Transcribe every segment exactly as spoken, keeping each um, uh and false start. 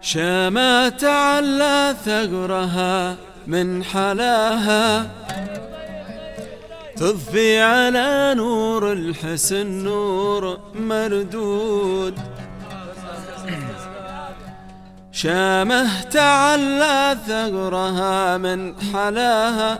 شامة تعلى ثغرها من حلاها، تضفي على نور الحسن نور مردود. شامة تعلى ثغرها من حلاها،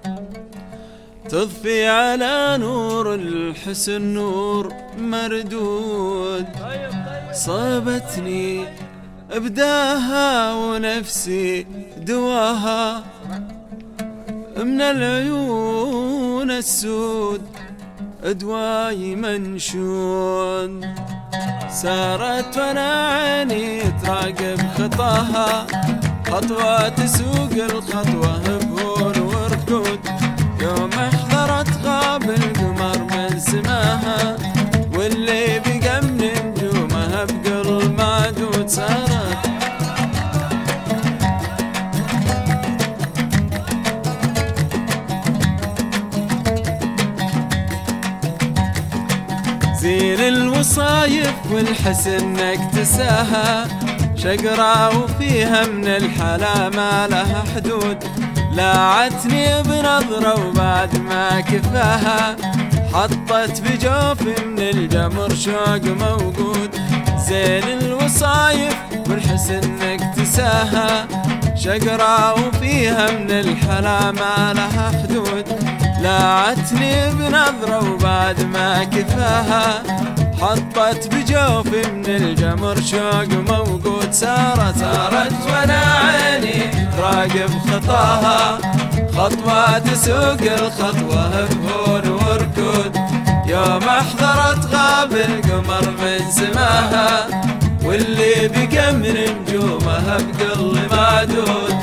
تضفي على نور الحسن نور مردود. صابتني ابداها ونفسي دواها، من العيون السود ادواي منشود. سارت وانا عيني تراقب خطاها، خطوة تسوق الخطوة بهون وركود. يوم احضرت غاب القمر من سماها، واللي بقى من نجومها بقلب معدود. سارت زين الوصايف والحسن اكتساها، شقرة وفيها من الحلا ما لها حدود. لاعتني بنظرة وبعد ما كفاها، حطت بجوفي من الجمر شوق موجود. زين الوصايف والحسن اكتساها، شقرة وفيها من الحلا ما لها حدود. لاعتني بنظرة وبعد ما كفاها، حطت بجوفي من الجمر شوق موجود. سارت سارت وانا عيني راقب خطاها، خطوة تسوق الخطوة بهون وركود. يوم احضرت غاب القمر من سماها، واللي بقى من نجومها بقلب معدود.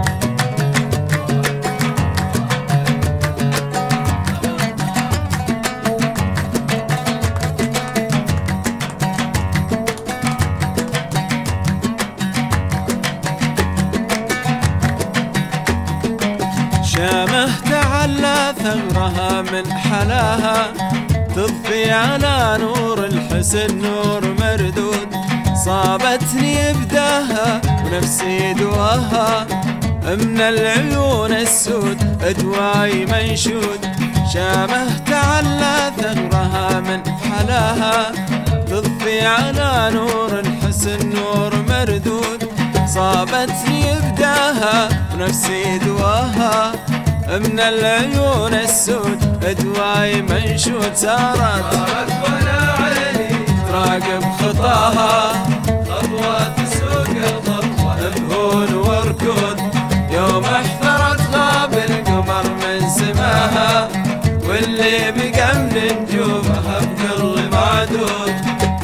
شامة تعلى ثغرها من حلاها، تضفي على نور الحسن نور مردود. صابتني بداها ونفسي دواها، من العيون السود ادواي منشود. شامة تعلى ثغرها من حلاها، تضفي على نور الحسن نور مردود. صابتني بداها ونفسي دواها، من العيون السود ادواي منشود. سارت سارت وانا عيني تراقب خطاها، خطوة تسوق الخطوة بهون وركود. يوم احضرت غاب القمر من سماها، واللي بقى من نجومها بقلب معدود.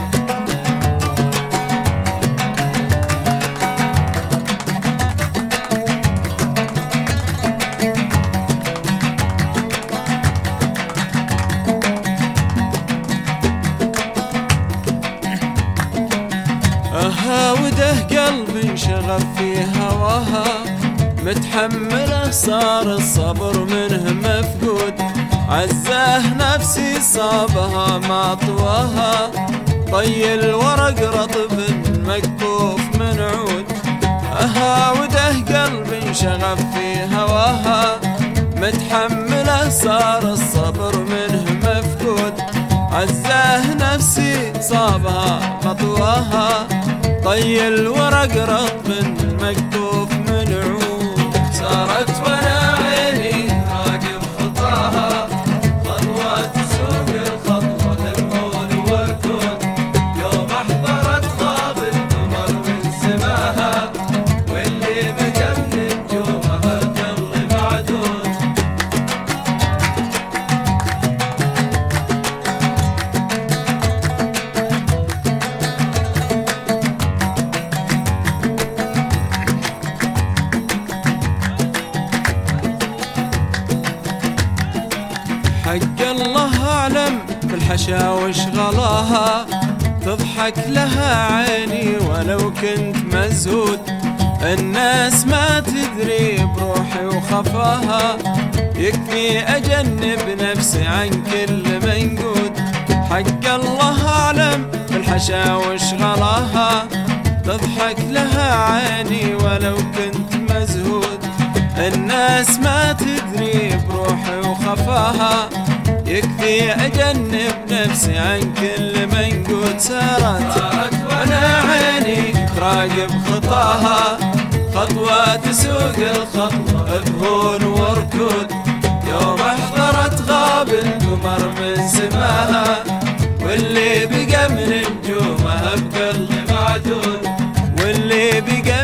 هاوده قلبي انشغف في هواها، متحمله صار الصبر منه مفقود. عزاه نفسي صابها ما طواها، طي الورق رطب مكفوف من عود. هاوده قلبي انشغف في هواها، متحمله صار الصبر منه مفقود. عزاه نفسي صابها خطواها، طي الورق رطب مكتوف من عود. سارت وانا عيني راقب خطاها، خطوة تسوق الخطوة بهون وركود. يوم احضرت غاب القمر من سماها، واللي بقى من نجومها بقلب معدود. حق الله أعلم في الحشاوش غلاها، تضحك لها عيني ولو كنت مزهود. الناس ما تدري بروحي وخفاها، يكفي أجنب نفسي عن كل منقود. حق الله أعلم في الحشاوش غلاها، تضحك لها عيني ولو كنت مزهود. الناس ما تدري بروحي وخفاها، يكفي أجنب نفسي عن كل منقود. سارت وانا عيني تراقب خطاها، خطوة تسوق الخطوة بهون وركود. يوم احضرت غاب القمر من سماها، واللي بقى من نجومها بقلبي معدود، واللي بقى